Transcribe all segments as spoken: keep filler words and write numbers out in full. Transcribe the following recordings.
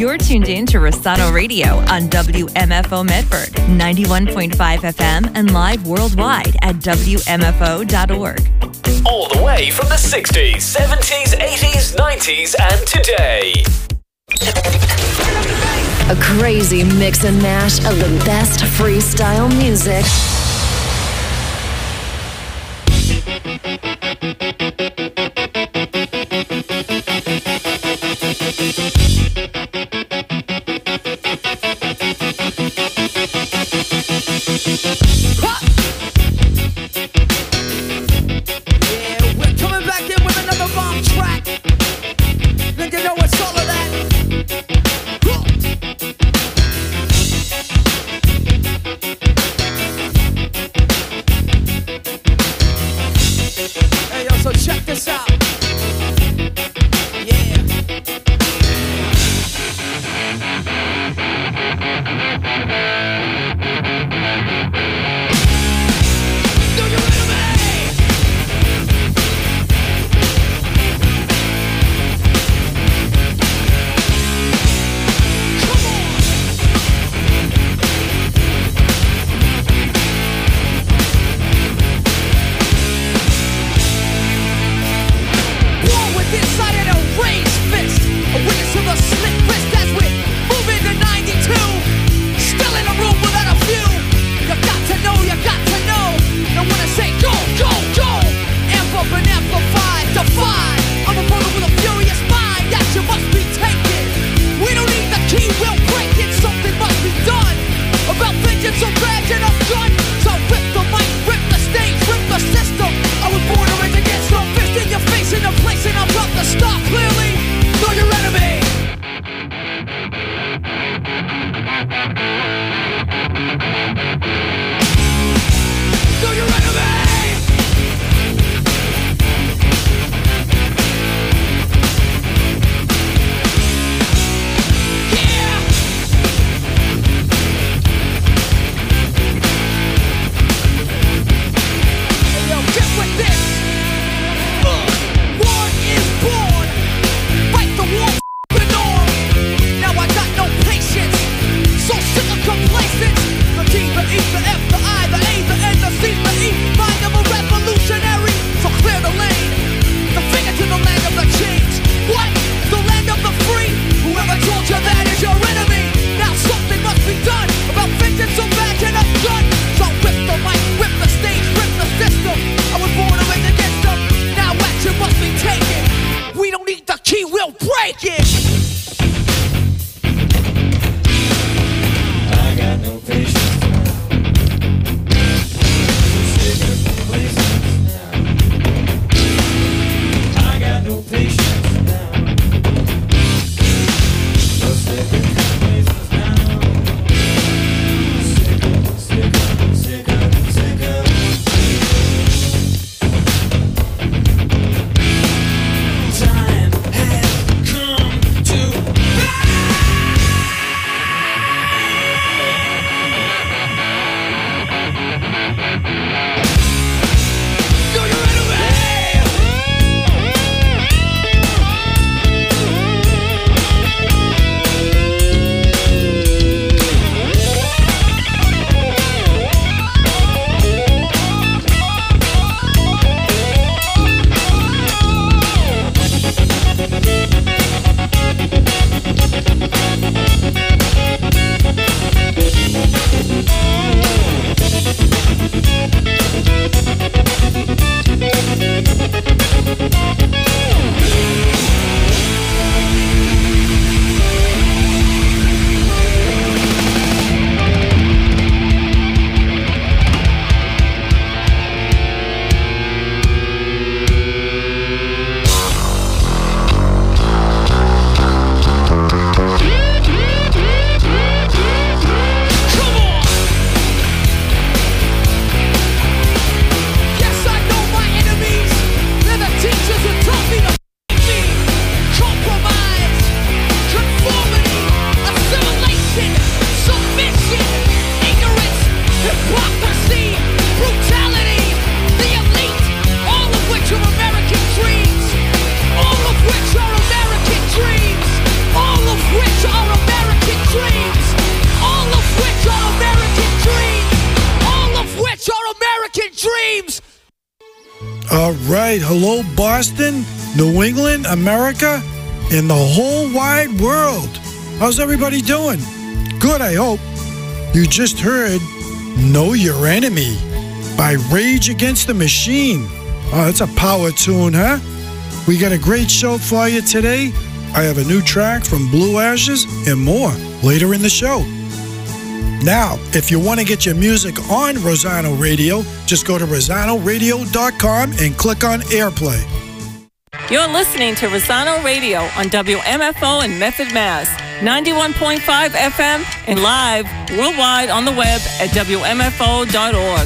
You're tuned in to Rosado Radio on W M F O Medford, ninety-one point five F M and live worldwide at W M F O dot org. All the way from the sixties, seventies, eighties, nineties and today. A crazy mix and mash of the best freestyle music. Yeah, we're coming back in with another bomb track. Then you know what's all of that. Hey, yo, so check this. All right. Hello, Boston, New England, America, and the whole wide world. How's everybody doing? Good, I hope. You just heard Know Your Enemy by Rage Against the Machine. Oh, that's a power tune, huh? We got a great show for you today. I have a new track from Blue Ashes and more later in the show. Now, if you want to get your music on Rosano Radio, just go to rosano radio dot com and click on Airplay. You're listening to Rosano Radio on W M F O in Medford, Mass. ninety-one point five F M and live worldwide on the web at W M F O dot org.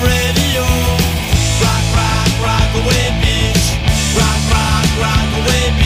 Rock, rock, rock away, bitch. Rock, rock, rock away,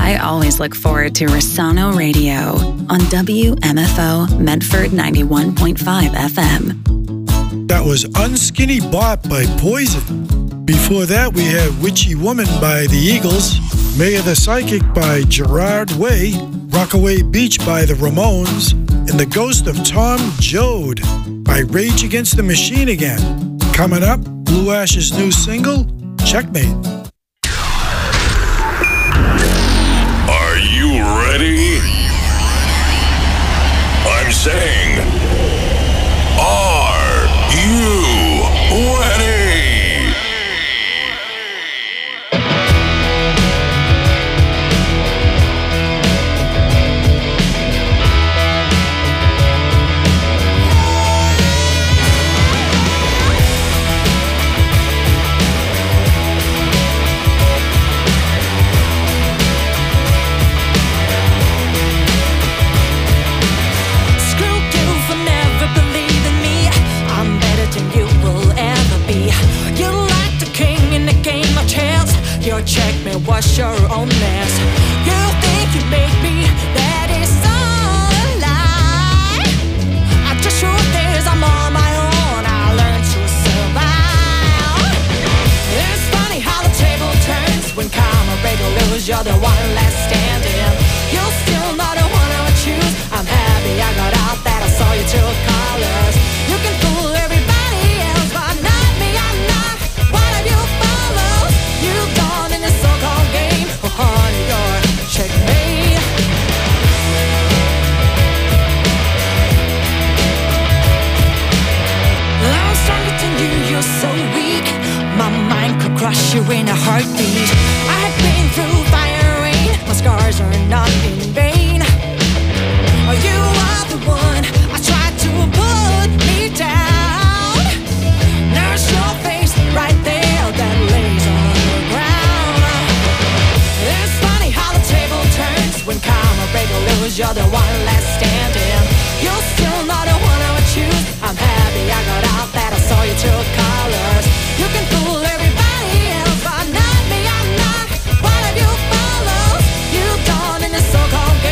I always look forward to Rossano Radio on W M F O Medford ninety-one point five F M. That was Unskinny Bop by Poison. Before that, we had Witchy Woman by the Eagles, Maya the Psychic by Gerard Way, Rockaway Beach by the Ramones, and The Ghost of Tom Joad by Rage Against the Machine again. Coming up, Blue Ash's new single, Checkmate. Are you ready? I'm saying, are you ready? Your checkmate was your own mess. You think you make me, that is all a lie. I just truth is I'm on my own, I learned to survive. It's funny how the table turns when karma break loose. You're the one left standing. You're still not the one I would choose. I'm happy I got out that I saw you two colors. You can fool everybody else, but not me. I'm not one of you follows. You gone in this so-called game. Oh, honey, you're checkmate. I'm stronger than you, you're so weak. My mind could crush you in a heartbeat. I've been through fire and rain. My scars are not in vain. Oh, you are the one I tried to put me down. There's your face right there that lays on the ground. It's funny how the table turns when karma break loose. You're the one left standing. You're still not the one I would choose. I'm happy I got out that I saw you two colors. You can fool everybody else, but not me. I'm not one of you follows. You gone in this so-called game.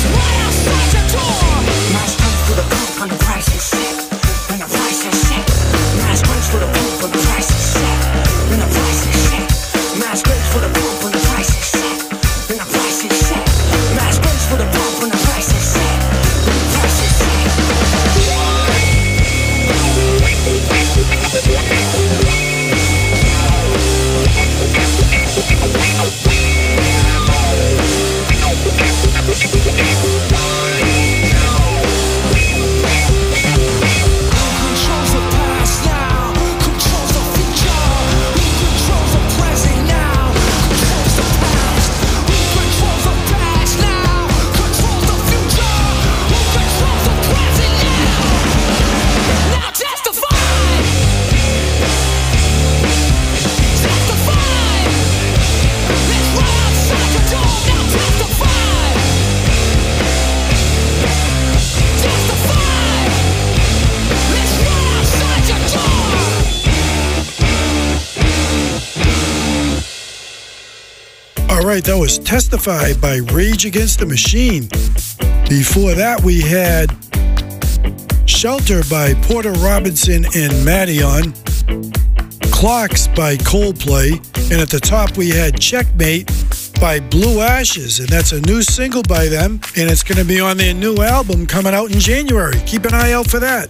All right, that was Testify by Rage Against the Machine. Before that, we had Shelter by Porter Robinson and Madeon, Clocks by Coldplay, and at the top we had Checkmate by Blue Ashes, and that's a new single by them, and it's going to be on their new album coming out in January. Keep an eye out for that.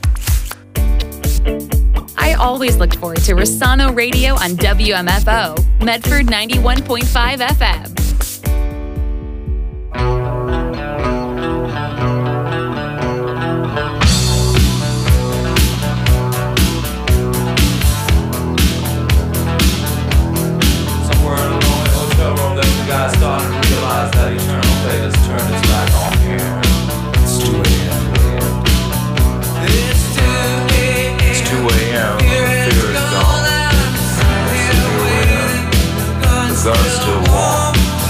I always looked forward to Rossano Radio on W M F O, Medford ninety-one point five F M. Somewhere in a lonely hotel room, there's a guy starting to realize that eternal fate has turned his back on here. It's two a.m. It's two a.m. Fear is gone. The gun's still warm.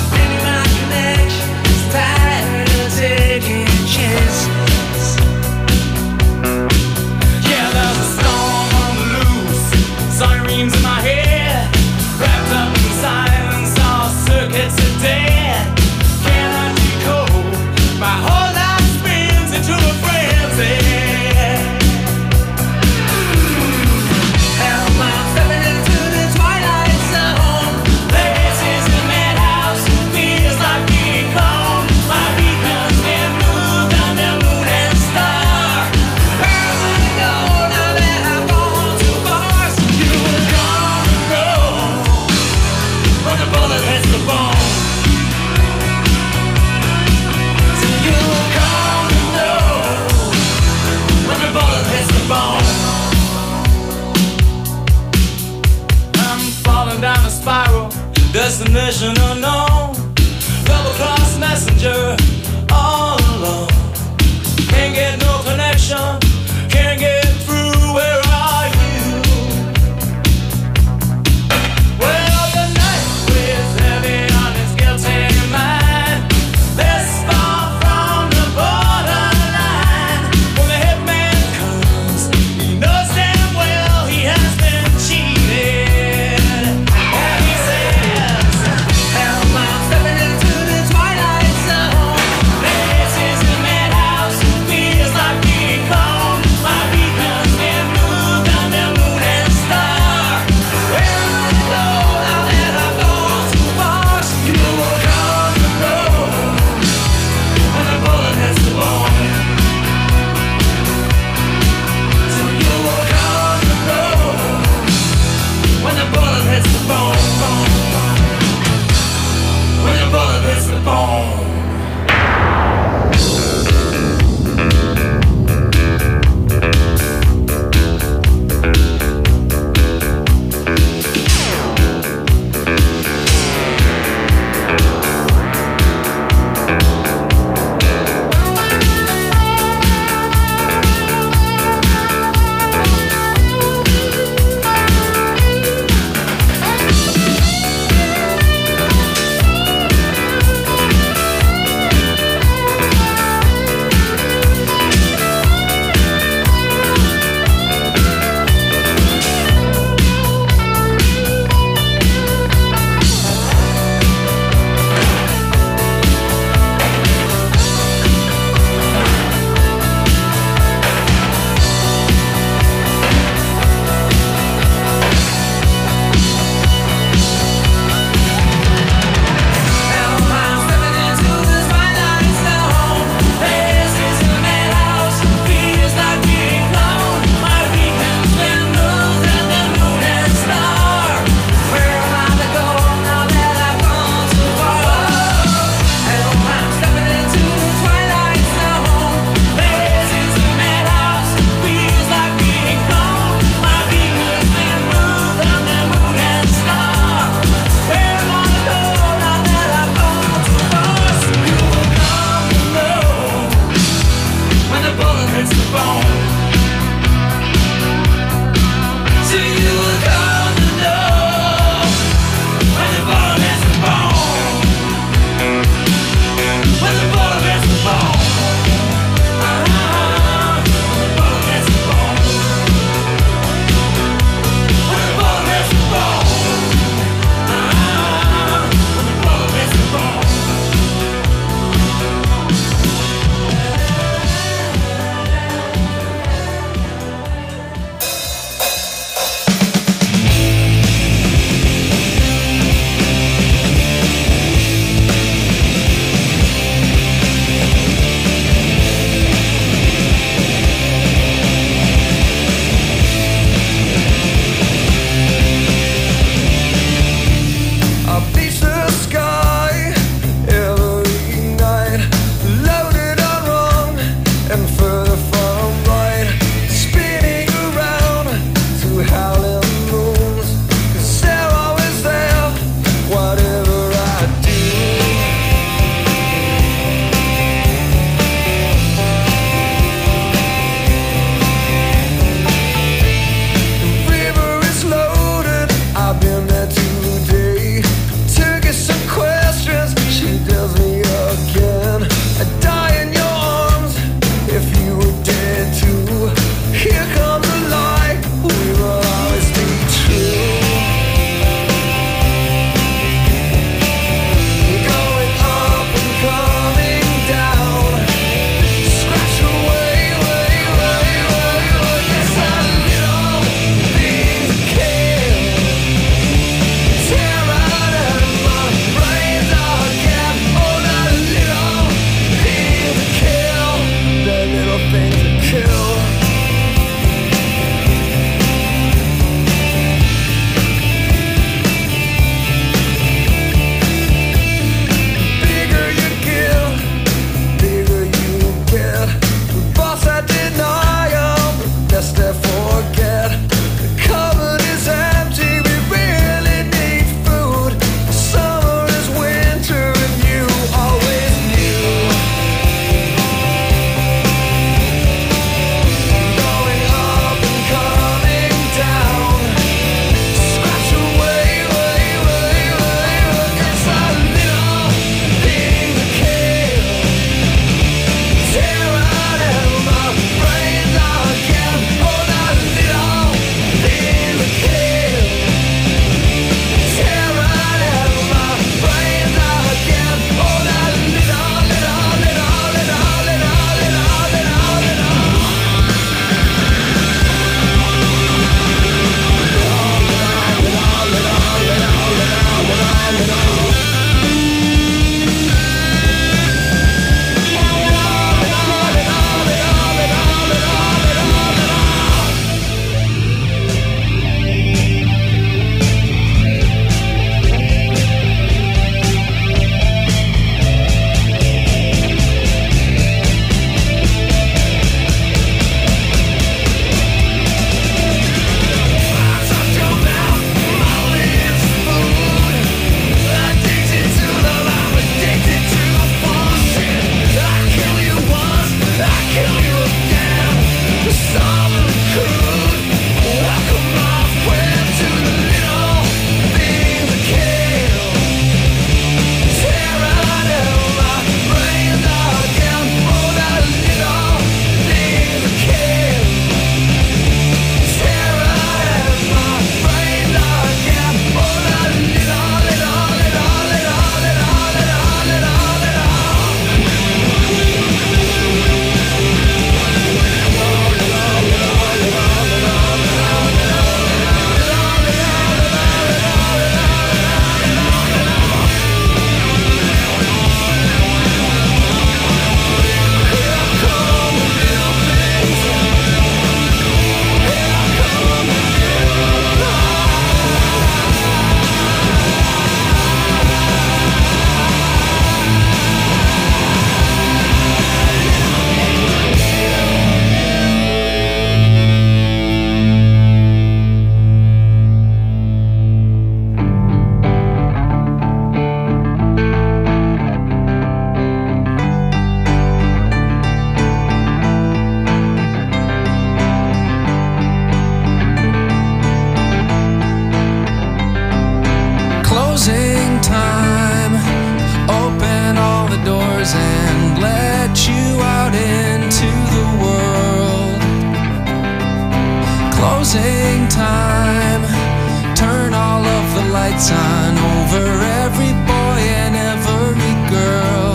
Closing time. Turn all of the lights on over every boy and every girl.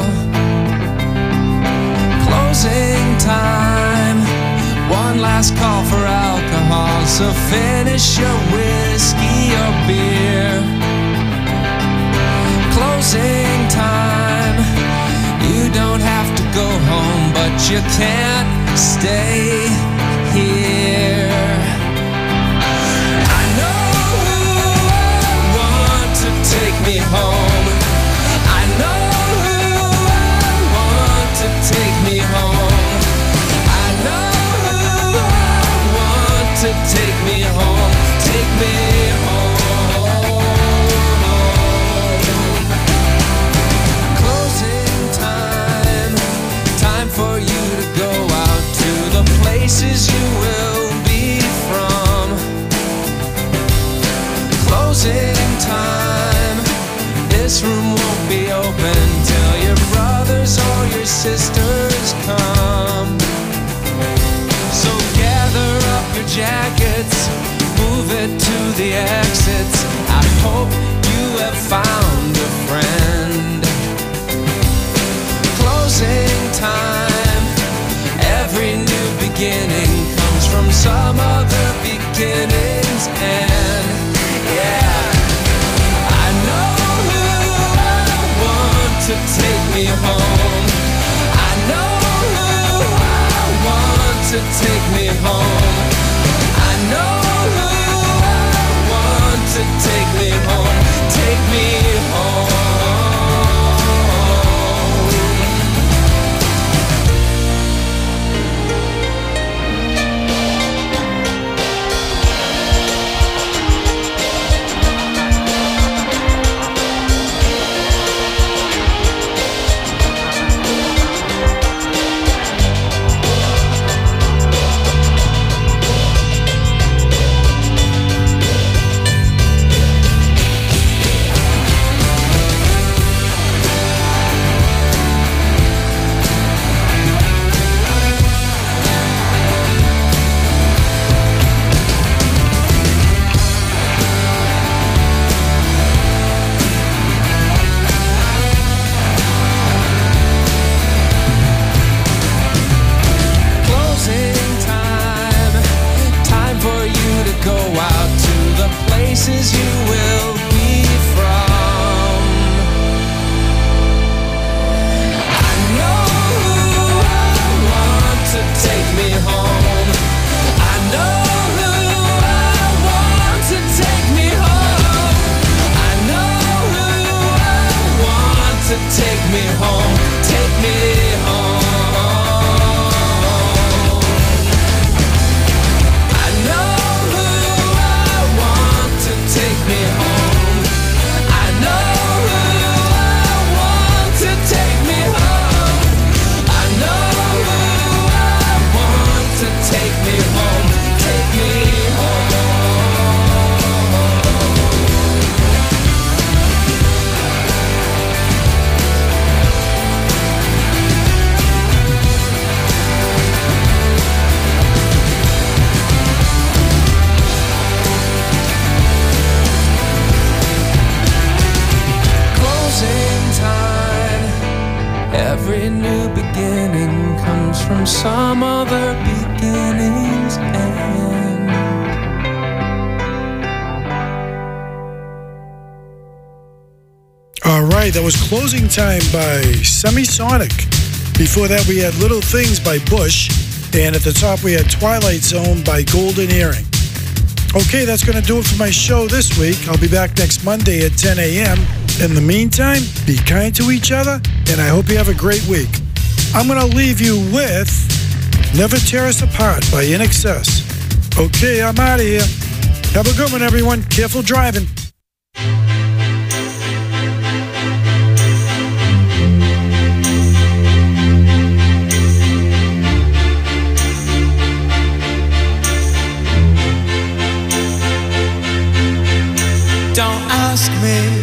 Closing time. One last call for alcohol, so finish your whiskey or beer. Closing time. You don't have to go home, but you can't stay here. I know who I want to take me home. I know who I want to take me home. I know who I want to take me home. Take me home. Closing time. Time for you to go out to the places you will be from. Closing time. This room won't be open till your brothers or your sisters come. So gather up your jackets, move it to the exits. I hope you have found a friend. Closing time. Every new beginning comes from some other beginning's end. Yeah, I know who I want to take me home. I know who I want to take me home. I know who I want to take me home. Take me home. You will be from. I know who I want to take me home. I know who I want to take me home. I know who I want to take me home. Take me home. I know who I want to take me home. I know who I want to take me home. I know who I want to take me home. Take me home. Every new beginning comes from some other beginning's end. All right, that was Closing Time by Semisonic. Before that, we had Little Things by Bush. And at the top, we had Twilight Zone by Golden Earring. Okay, that's going to do it for my show this week. I'll be back next Monday at ten a.m. In the meantime, be kind to each other, and I hope you have a great week. I'm going to leave you with Never Tear Us Apart by I N X S. Okay, I'm out of here. Have a good one, everyone. Careful driving. Don't ask me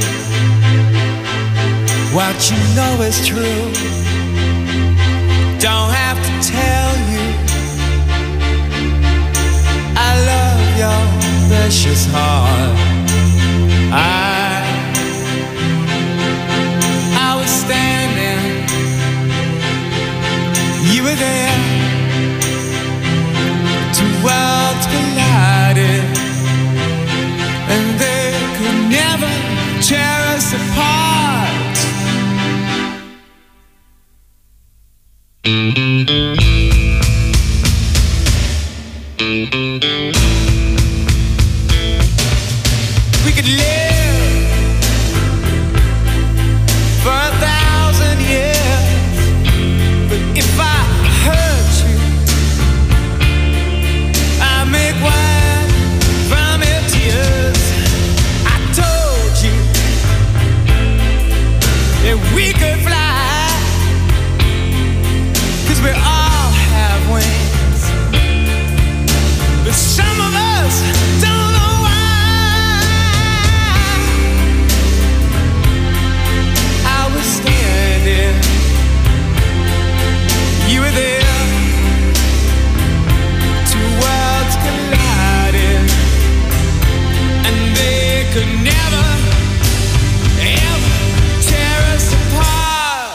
what you know is true. Don't have to tell you I love your You were there. Two worlds collided, and they could never tear us apart. We could live for a thousand years, but if I hurt you, I make wine from your tears. I told you that we could fly, 'cause we all have wings, but some of us don't know why. I was standing, you were there. Two worlds collided, and they could never, ever tear us apart.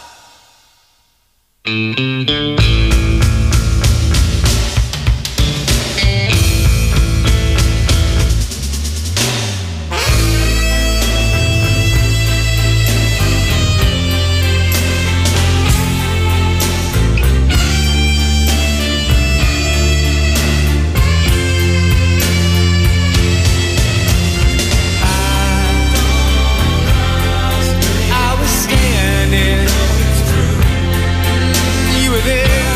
I was standing, you were there.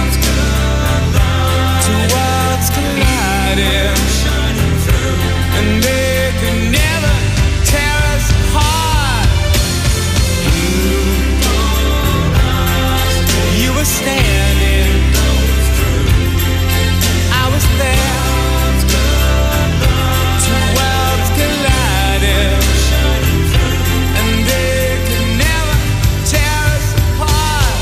Two worlds collided, and they could never tear us apart. You were standing, I was there. Two worlds collided, and they could never tear us apart.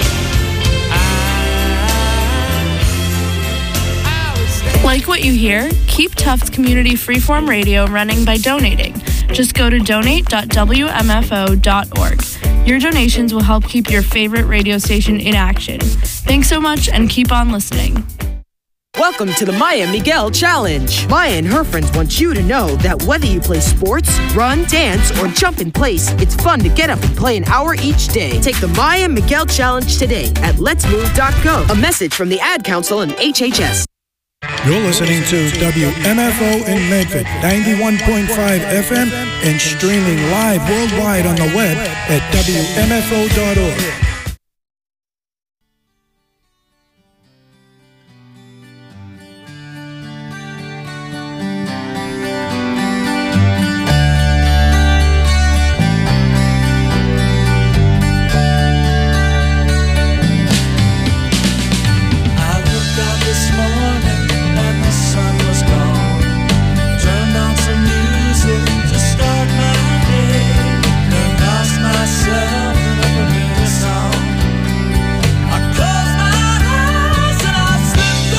Like what you hear? Keep Tufts Community Freeform Radio running by donating. Just go to donate dot w m f o dot org. Your donations will help keep your favorite radio station in action. Thanks so much and keep on listening. Welcome to the Maya Miguel Challenge. Maya and her friends want you to know that whether you play sports, run, dance, or jump in place, it's fun to get up and play an hour each day. Take the Maya Miguel Challenge today at lets move dot gov. A message from the Ad Council and H H S. You're listening to W M F O in Medford, ninety-one point five F M, and streaming live worldwide on the web at w m f o dot org. I looked out this morning and the sun was gone. Turned on some music to start my day, and lost myself in a familiar song. I closed my eyes and I slipped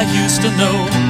used to know.